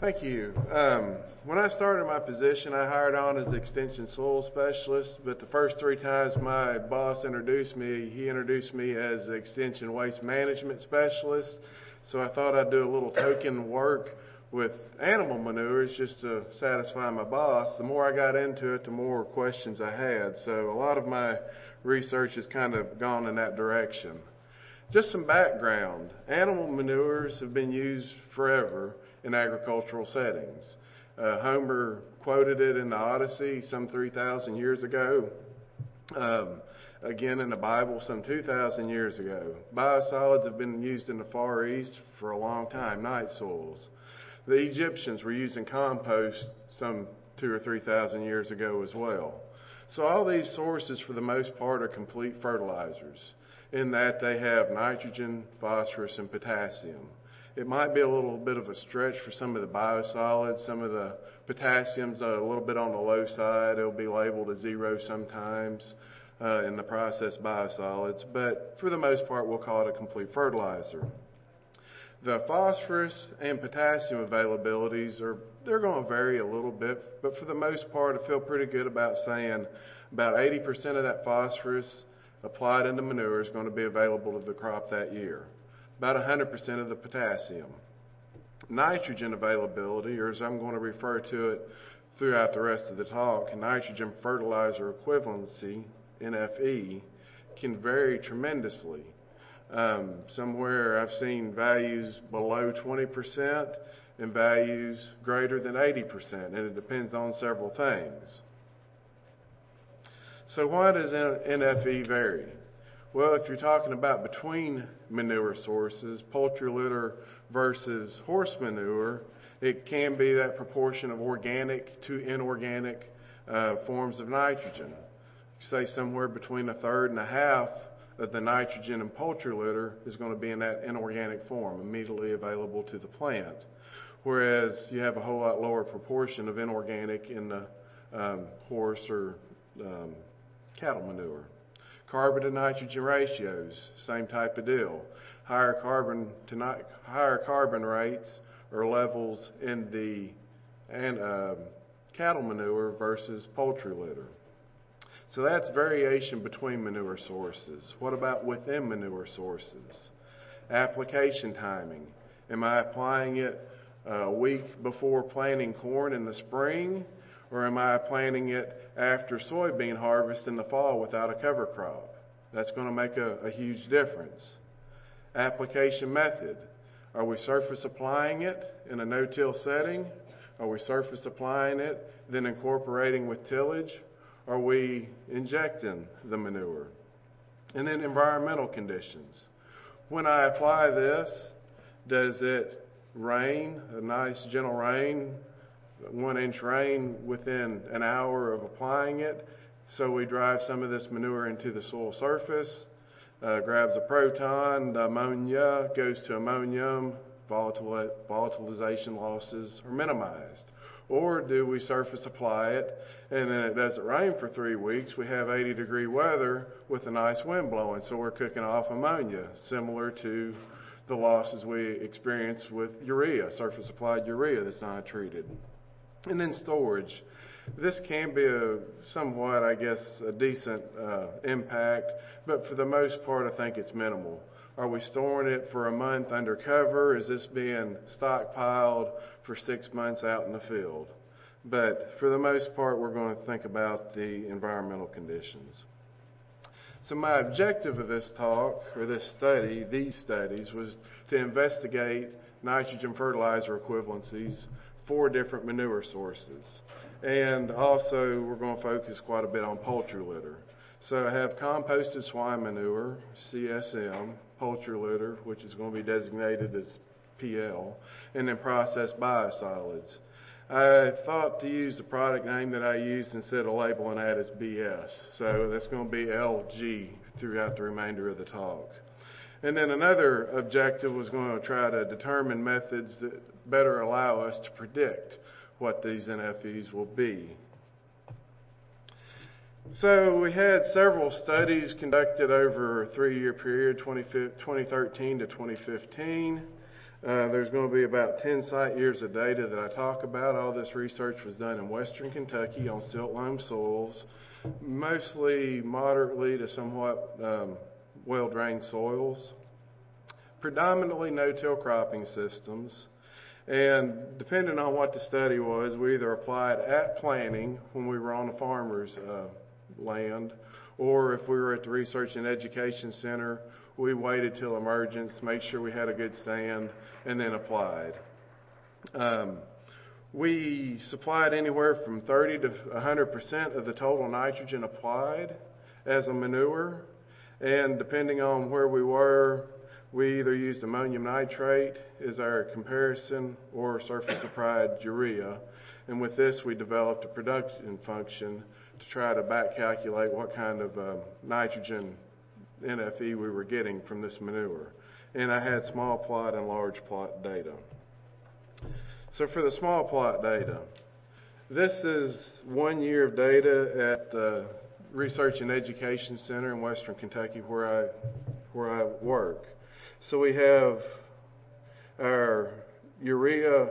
Thank you. When I started my position, I hired on as the Extension Soil Specialist, but the first 3 times my boss introduced me, he introduced me as the Extension Waste Management Specialist. So I thought I'd do a little token work with animal manures just to satisfy my boss. The more I got into it, the more questions I had. So a lot of my research has kind of gone in that direction. Just some background. Animal manures have been used forever in agricultural settings. Homer quoted it in the Odyssey some 3,000 years ago. Again in the Bible some 2,000 years ago. Biosolids have been used in the Far East for a long time, night soils. The Egyptians were using compost some 2,000 or 3,000 years ago as well. So all these sources for the most part are complete fertilizers in that they have nitrogen, phosphorus, and potassium. It might be a little bit of a stretch for some of the biosolids. Some of the potassium's a little bit on the low side. It'll be labeled a 0 sometimes in the processed biosolids, but for the most part we'll call it a complete fertilizer. The phosphorus and potassium availabilities they're going to vary a little bit, but for the most part I feel pretty good about saying about 80% of that phosphorus applied in the manure is going to be available to the crop that year. About 100% of the potassium. Nitrogen availability, or as I'm going to refer to it throughout the rest of the talk, nitrogen fertilizer equivalency, NFE, can vary tremendously. Somewhere I've seen values below 20% and values greater than 80%, and it depends on several things. So why does NFE vary? Well, if you're talking about between manure sources, poultry litter versus horse manure, it can be that proportion of organic to inorganic forms of nitrogen. Say somewhere between 1/3 and 1/2 of the nitrogen in poultry litter is going to be in that inorganic form, immediately available to the plant. Whereas you have a whole lot lower proportion of inorganic in the horse or cattle manure. Carbon to nitrogen ratios, same type of deal. Higher carbon rates or levels in the cattle manure versus poultry litter. So that's variation between manure sources. What about within manure sources? Application timing. Am I applying it a week before planting corn in the spring, or am I planting it after soybean harvest in the fall without a cover crop? That's going to make a huge difference. Application method. Are we surface applying it in a no-till setting? Are we surface applying it, then incorporating with tillage? Are we injecting the manure? And then environmental conditions. When I apply this, does it rain, a nice gentle rain, 1-inch rain within an hour of applying it? So we drive some of this manure into the soil surface, grabs a proton, the ammonia goes to ammonium, volatilization losses are minimized. Or do we surface apply it and then it doesn't rain for 3 weeks, we have 80-degree weather with a nice wind blowing, so we're cooking off ammonia, similar to the losses we experience with urea, surface applied urea that's not treated. And then storage. This can be a decent impact, but for the most part I think it's minimal. Are we storing it for a month under cover? Is this being stockpiled for 6 months out in the field? But for the most part, we're going to think about the environmental conditions. So my objective of this talk, or these studies, was to investigate nitrogen fertilizer equivalencies for different manure sources. And also, we're going to focus quite a bit on poultry litter. So I have composted swine manure, CSM, poultry litter, which is going to be designated as PL, and then processed biosolids. I thought to use the product name that I used instead of labeling that as BS. So that's going to be LG throughout the remainder of the talk. And then another objective was going to try to determine methods that better allow us to predict what these NFEs will be. So we had several studies conducted over a 3-year period, 2013 to 2015. There's going to be about 10 site years of data that I talk about. All this research was done in western Kentucky on silt loam soils, mostly moderately to somewhat well-drained soils, predominantly no-till cropping systems. And depending on what the study was, we either applied at planting when we were on a farmer's land, or if we were at the Research and Education Center, we waited till emergence, made sure we had a good stand, and then applied. We supplied anywhere from 30 to 100% of the total nitrogen applied as a manure, and depending on where we were, we either used ammonium nitrate as our comparison or surface applied urea. And with this, we developed a production function to try to back calculate what kind of nitrogen NFE we were getting from this manure. And I had small plot and large plot data. So for the small plot data, this is 1 year of data at the Research and Education Center in Western Kentucky where I work. So we have our urea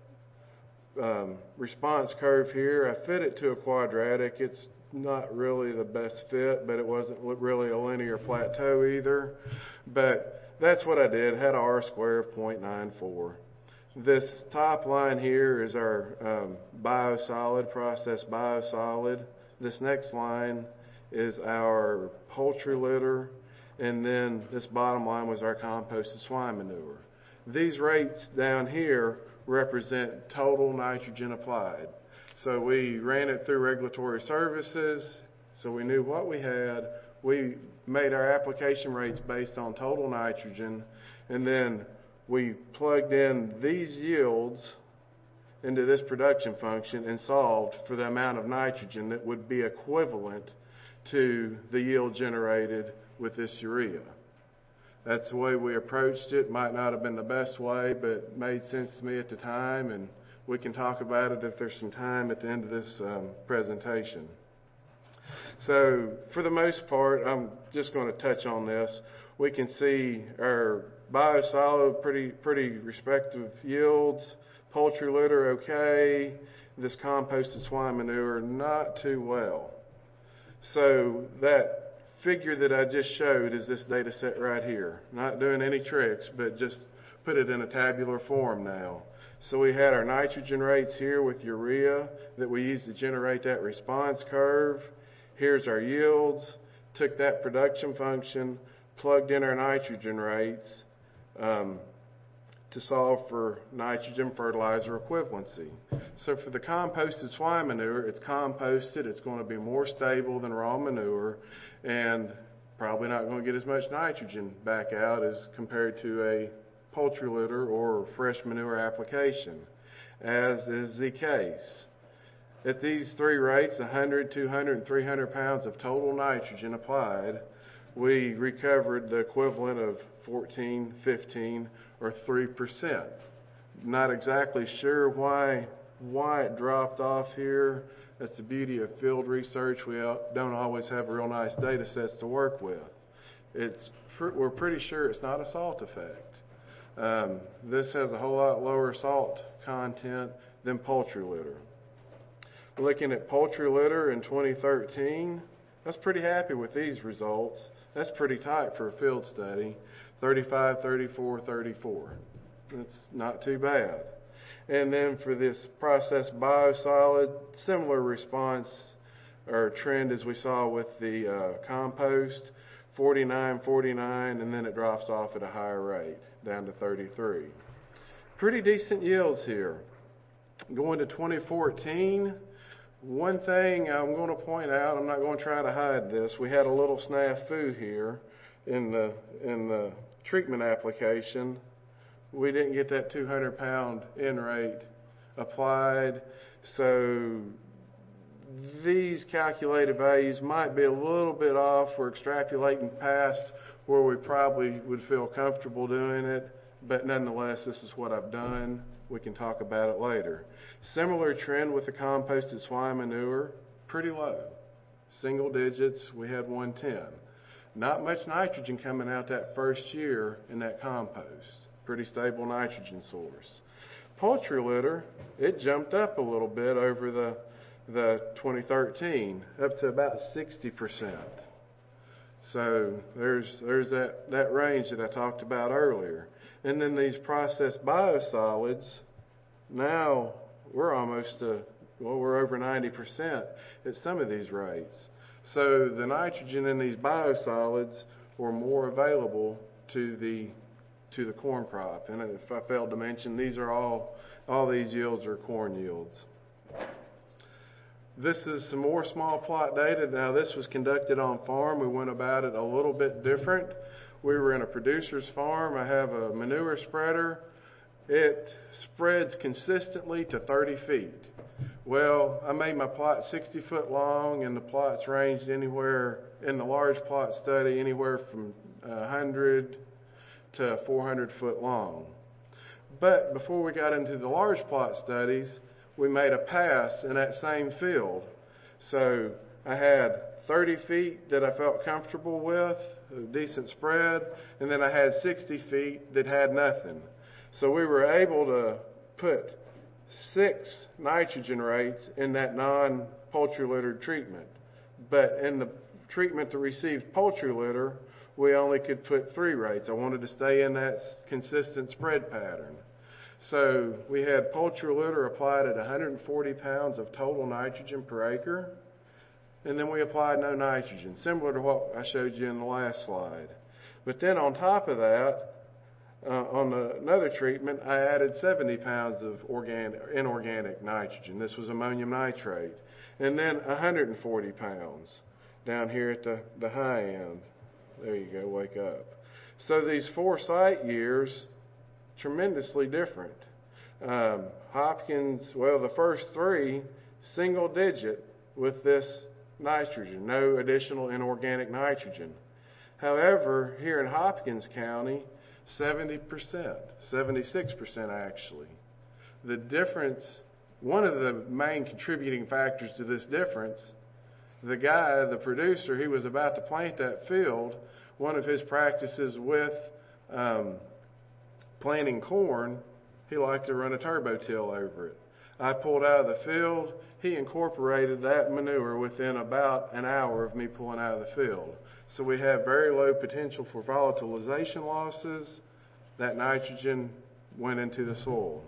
response curve here. I fit it to a quadratic. It's not really the best fit, but it wasn't really a linear plateau either. But that's what I did. Had a R-square of 0.94. This top line here is our biosolid, processed biosolid. This next line is our poultry litter. And then this bottom line was our composted swine manure. These rates down here represent total nitrogen applied. So we ran it through regulatory services, so we knew what we had. We made our application rates based on total nitrogen, and then we plugged in these yields into this production function and solved for the amount of nitrogen that would be equivalent to the yield generated with this urea. That's the way we approached it. Might not have been the best way, but made sense to me at the time, and we can talk about it if there's some time at the end of this presentation. So for the most part, I'm just going to touch on this. We can see our biosolid pretty respective yields, poultry litter okay, this composted swine manure not too well. So that figure that I just showed is this data set right here. Not doing any tricks, but just put it in a tabular form now. So we had our nitrogen rates here with urea that we used to generate that response curve. Here's our yields. Took that production function, plugged in our nitrogen rates to solve for nitrogen fertilizer equivalency. So for the composted swine manure, it's composted. It's going to be more stable than raw manure and probably not going to get as much nitrogen back out as compared to a poultry litter or fresh manure application, as is the case. At these three rates, 100, 200, and 300 pounds of total nitrogen applied, we recovered the equivalent of 14, 15, or 3%. Not exactly sure why it dropped off here. That's the beauty of field research. We don't always have real nice data sets to work with. We're pretty sure it's not a salt effect. This has a whole lot lower salt content than poultry litter. Looking at poultry litter in 2013, I was pretty happy with these results. That's pretty tight for a field study. 35, 34, 34. That's not too bad. And then for this processed biosolid, similar response or trend as we saw with the compost, 49, 49, and then it drops off at a higher rate, down to 33. Pretty decent yields here. Going to 2014, one thing I'm going to point out, I'm not going to try to hide this, we had a little snafu here in the treatment application. We didn't get that 200-pound N rate applied, so these calculated values might be a little bit off. We're extrapolating past where we probably would feel comfortable doing it, but nonetheless, this is what I've done. We can talk about it later. Similar trend with the composted swine manure, pretty low. Single digits, we had 110. Not much nitrogen coming out that first year in that compost. pretty stable nitrogen source. Poultry litter, it jumped up a little bit over the 2013, up to about 60%. So there's that range that I talked about earlier. And then these processed biosolids, now we're we're over 90% at some of these rates. So the nitrogen in these biosolids were more available to the corn crop. And if I failed to mention, these are all these yields are corn yields. This is some more small plot data. Now this was conducted on farm. We went about it a little bit different. We were in a producer's farm. I have a manure spreader. It spreads consistently to 30 feet. Well, I made my plot 60 foot long, and the plots ranged anywhere, in the large plot study, anywhere from 100 to 400 foot long. But before we got into the large plot studies, we made a pass in that same field. So I had 30 feet that I felt comfortable with, a decent spread, and then I had 60 feet that had nothing. So we were able to put 6 nitrogen rates in that non-poultry litter treatment. But in the treatment that received poultry litter, we only could put 3 rates. I wanted to stay in that consistent spread pattern. So we had poultry litter applied at 140 pounds of total nitrogen per acre, and then we applied no nitrogen, similar to what I showed you in the last slide. But then on top of that, on another treatment, I added 70 pounds of inorganic nitrogen. This was ammonium nitrate. And then 140 pounds down here at the high end. There you go, wake up. So these 4 site years, tremendously different. Hopkins, well, the first 3, single digit with this nitrogen, no additional inorganic nitrogen. However, here in Hopkins County, 70%, 76% actually. The difference, one of the main contributing factors to this difference, the guy, the producer, he was about to plant that field. One of his practices with planting corn, he liked to run a turbo till over it. I pulled out of the field. He incorporated that manure within about an hour of me pulling out of the field. So we have very low potential for volatilization losses. That nitrogen went into the soil.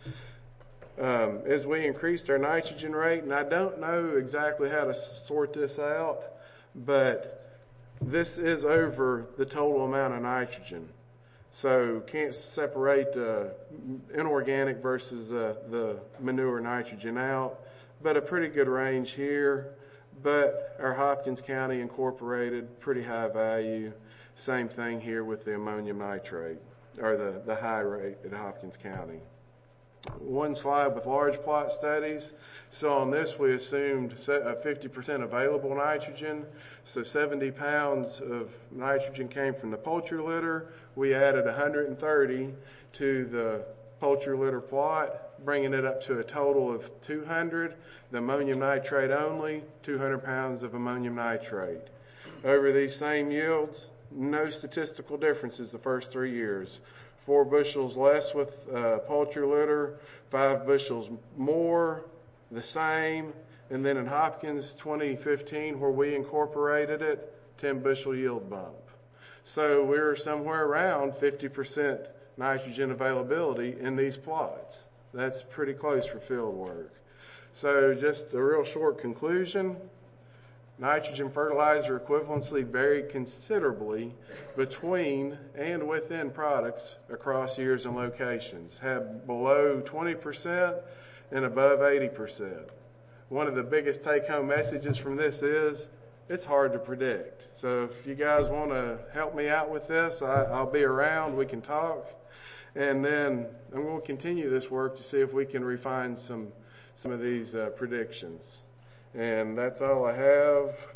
As we increased our nitrogen rate, and I don't know exactly how to sort this out, but this is over the total amount of nitrogen. So can't separate the inorganic versus the manure nitrogen out, but a pretty good range here. But our Hopkins County incorporated pretty high value. Same thing here with the ammonium nitrate, or the high rate at Hopkins County. One slide with large plot studies. So on this we assumed 50% available nitrogen. So 70 pounds of nitrogen came from the poultry litter. We added 130 to the poultry litter plot, bringing it up to a total of 200. The ammonium nitrate only, 200 pounds of ammonium nitrate. Over these same yields, no statistical differences the first 3 years. 4 bushels less with poultry litter, 5 bushels more, the same. And then in Hopkins 2015, where we incorporated it, 10 bushel yield bump. So we're somewhere around 50% nitrogen availability in these plots. That's pretty close for field work. So just a real short conclusion. Nitrogen fertilizer equivalency varied considerably between and within products across years and locations. Had below 20% and above 80%. One of the biggest take-home messages from this is it's hard to predict. So if you guys want to help me out with this, I'll be around. We can talk. And then I'm going to continue this work to see if we can refine some of these predictions. And that's all I have.